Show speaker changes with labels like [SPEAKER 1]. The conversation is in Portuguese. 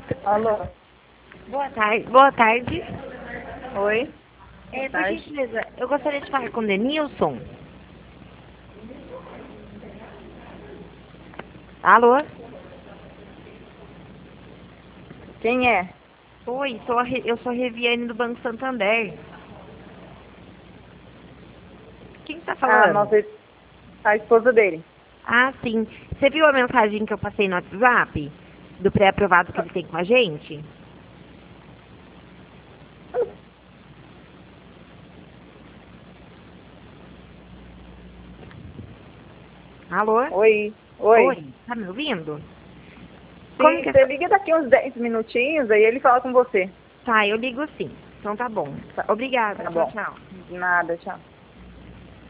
[SPEAKER 1] Alô?
[SPEAKER 2] Boa tarde. Boa tarde.
[SPEAKER 1] Oi?
[SPEAKER 2] Por
[SPEAKER 1] Tarde.
[SPEAKER 2] gentileza, eu gostaria de falar com o Denilson. Alô?
[SPEAKER 1] Quem é?
[SPEAKER 2] Oi, eu sou a Reviane do Banco Santander. Quem está
[SPEAKER 1] Ah,
[SPEAKER 2] falando?
[SPEAKER 1] nossa, a esposa dele.
[SPEAKER 2] Ah, sim. Você viu a mensagem que eu passei no WhatsApp? Do pré-aprovado que ele tem com a gente? Alô?
[SPEAKER 1] Oi? Oi?
[SPEAKER 2] Oi, tá me ouvindo? Como
[SPEAKER 1] Sim,
[SPEAKER 2] que é?
[SPEAKER 1] você liga daqui uns 10 minutinhos, aí ele fala com você.
[SPEAKER 2] Tá, eu ligo sim. Então tá bom.
[SPEAKER 1] Tá,
[SPEAKER 2] Obrigada.
[SPEAKER 1] tá
[SPEAKER 2] Tchau,
[SPEAKER 1] bom.
[SPEAKER 2] tchau.
[SPEAKER 1] De nada, tchau.